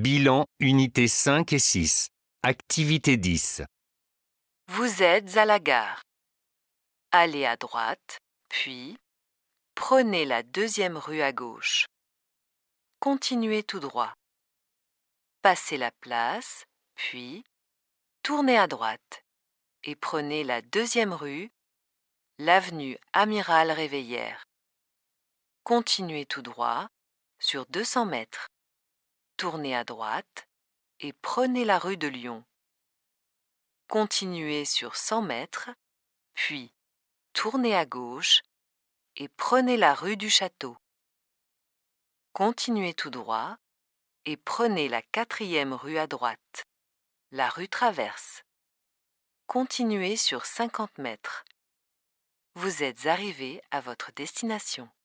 Bilan, unités 5 et 6. Activité 10. Vous êtes à la gare. Allez à droite, puis prenez la deuxième rue à gauche. Continuez tout droit. Passez la place, puis tournez à droite et prenez la deuxième rue, l'avenue Amiral Réveillère. Continuez tout droit sur 200 mètres. Tournez à droite et prenez la rue de Lyon. Continuez sur 100 mètres, puis tournez à gauche et prenez la rue du Château. Continuez tout droit et prenez la 4e rue à droite, la rue Traverse. Continuez sur 50 mètres. Vous êtes arrivé à votre destination.